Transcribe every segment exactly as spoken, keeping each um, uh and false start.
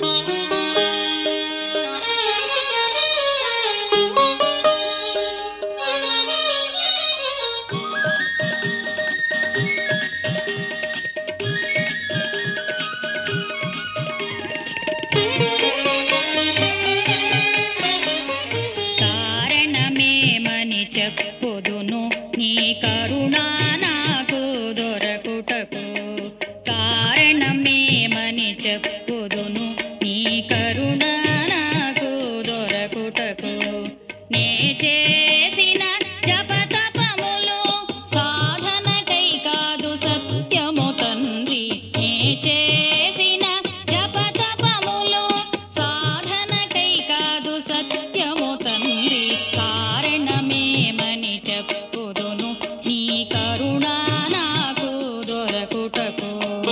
చెప్పుదును నీ కరుణా నాకు దొరకుటకు కారణమేమని చెప్పుదును నీ కరుణా నాకు దొరకుటకు నే చేసిన జపతపములు సాధనకై కాదు సత్యము తండ్రి నే చేసిన జపతపములు సాధనకై కాదు సత్యము తండ్రి కారణమేమని చెప్పుదును నీ కరుణా నాకు దొరకుటకు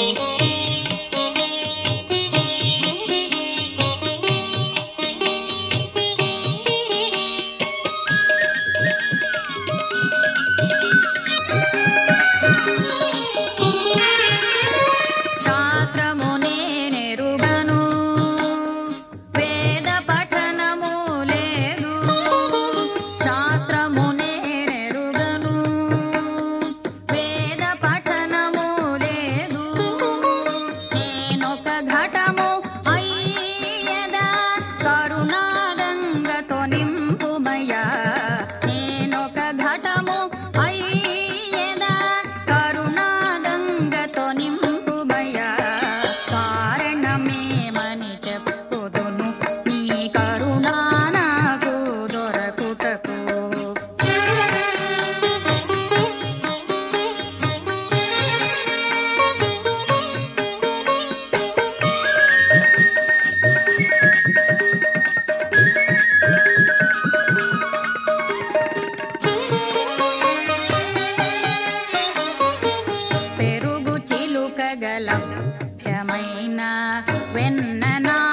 శాస్త్రము నేనెరుగను వేద పఠనము లేదు శాస్త్రము నేనెరుగను వేద పఠనము లేదు నేనొక ఘటము అయ్యదా కరుణా గంగతో నింపుమయ్యా నేనొక ఘటము అయ్యదా కరుణా గంగతో నింపుమయ్యా కారణమేమని చెప్పుదును నీ కరుణా నాకు దొరకుటకు పెరుగు చిలుకగల భ్యమైన వెన్న నా